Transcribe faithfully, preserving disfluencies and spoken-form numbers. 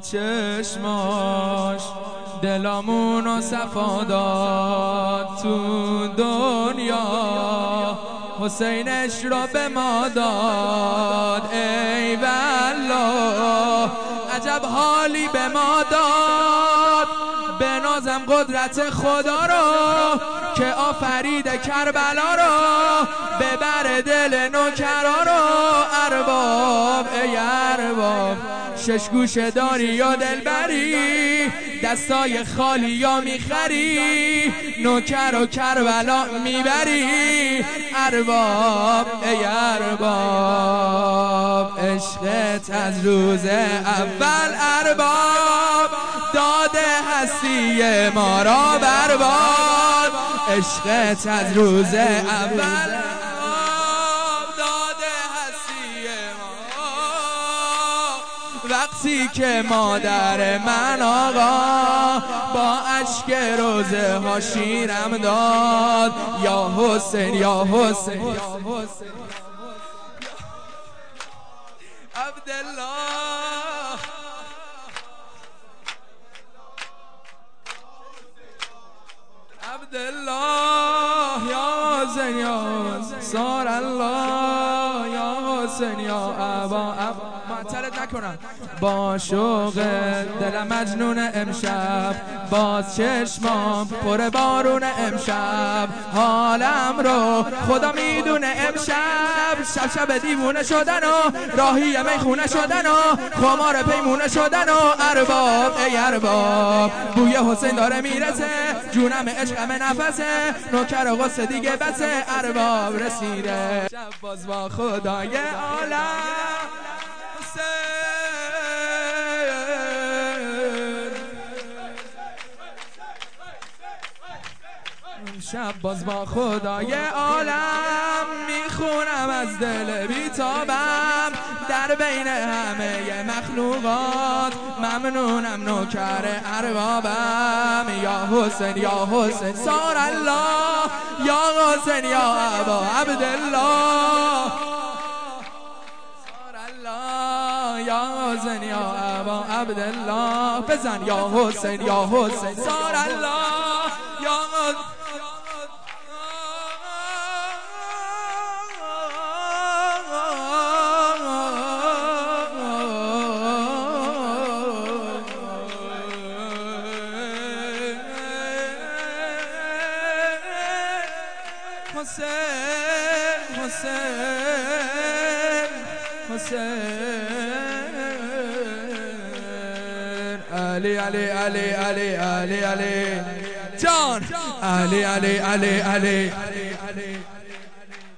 چشماش دلامونو صفا داد تو دنیا، حسینش را به ما داد ای والله. عجب حالی به ما داد، بنازم قدرت خدا رو که آفرید کربلا رو، ببر دل نوکرا رو ارباب ای ارباب. شش گوشه داری یا دلبری، دستای خالی یا میخری، نوکر و کربلا میبری ارباب ای ارباب. عشقت از روز اول ارباب، داده هستی ما را برباد. عشقت از روز اول وقتی که مادر من آقا با اشک روزه ها شیرم داد. یا حسین یا حسین یا حسین عبدالله عبدالله یا حسین یا حسین سار الله یا حسین یا ابا معطلت نکنم. با شوق دلم مجنون امشب، باز چشمام پر بارون امشب، حالم رو خدا میدونه امشب. شب شب دیوونه شدن و راهی میخونه شدن و خمار پیمونه شدن و ارباب ای ارباب. بوی حسین داره میرسه، جونم عشقم نفسه، نوکر و غصه دیگه بسه ارباب رسیده. شب باز با خدای عالم شب باز با خدای عالم میخونم از دل بیتابم، در بین همه مخلوقات ممنونم نوکر اربابم. یا حسین یا حسین سار الله یا حسین یا ابا عبدالله سار الله یا حسین یا ابا عبدالله. بزن یا حسین یا حسین سار الله یا حسین حسین حسین علی علی علی علی علی علی جان علی علی علی علی